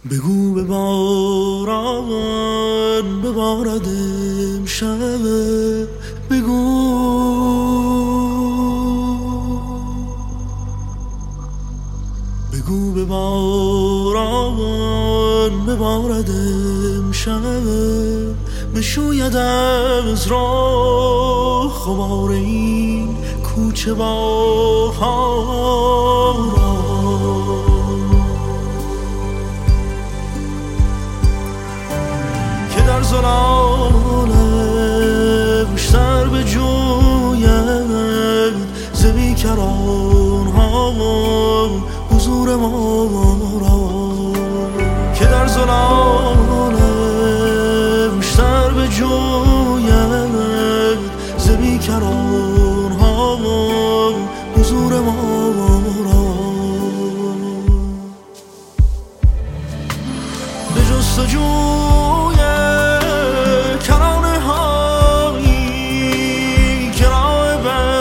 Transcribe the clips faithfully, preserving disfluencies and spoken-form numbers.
بگو به باران ببارد امشب، بگو بگو به باران ببارد امشب، بشوید از راه غبار این کوچه باها را، که در ظلالش سر به جوید ز بیکران ها حضور ما را، که در ظلالش سر به جوید ز بیکران ها حضور ما را، به جستجوی کرانه هایی که راه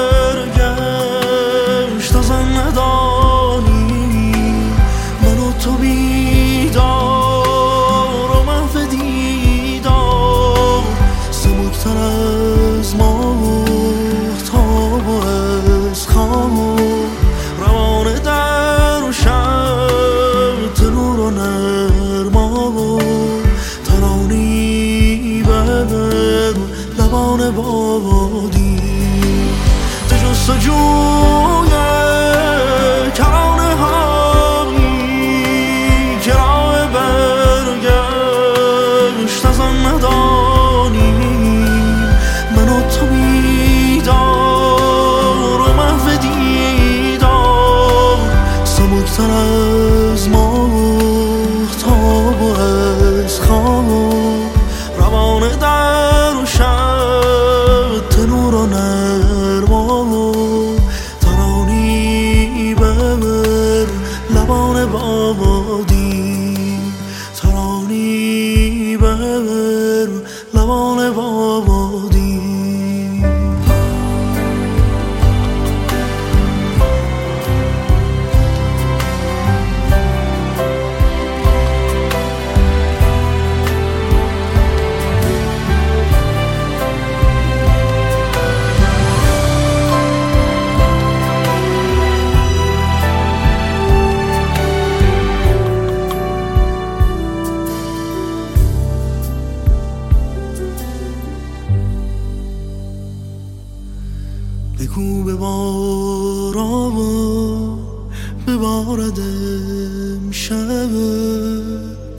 برگشت از آن ندانی، من و تو بیدار و محو دیدار، سبکتر از ماهتاب و از خواب، روانه در و شب تنور و نرما، ترانی بر لبان بادی، ز جستجوی کرانه هایی که راه برگشت از آن ندانی، من و تو بیدار و محو دیدار، سبکتر از ماهتاب و از خواب، روانه در و شب تنور و نرما، ترانی بر لبان بادی، ترانی بر لبان بادی. بگو به باران ببارد امشب،